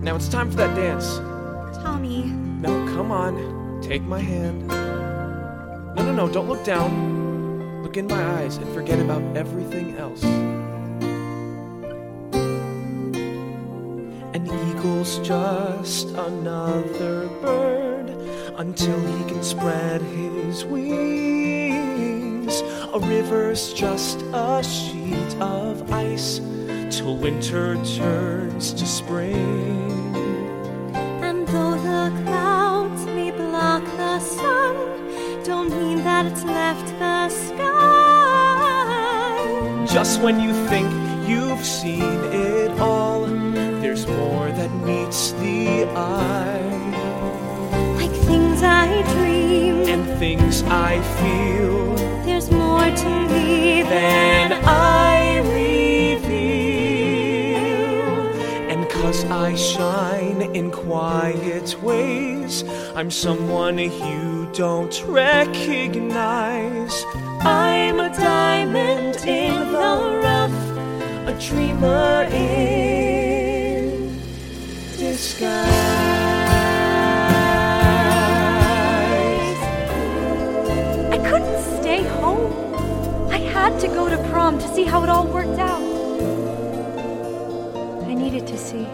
Now it's time for that dance. Tommy. Now come on, take my hand. No, don't look down. Look in my eyes and forget about everything else. An eagle's just another bird until he can spread his wings. A river's just a sheet of ice till winter turns to spring. And though the clouds may block the sun, don't mean that it's left the sky. Just when you think you've seen it all, there's more that meets the eye. Like things I dream And things I feel, there's more to me then I reveal. And 'cause I shine in quiet ways, I'm someone you don't recognize. I'm a diamond in the rough, a dreamer in disguise. I couldn't stay home. I had to go to prom to see how it all worked out. I needed to see.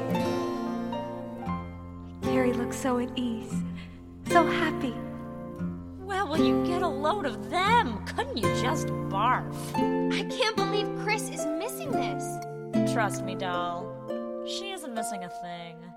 Gary looked so at ease, so happy. Well, will you get a load of them? Couldn't you just barf? I can't believe Chris is missing this. Trust me, doll. She isn't missing a thing.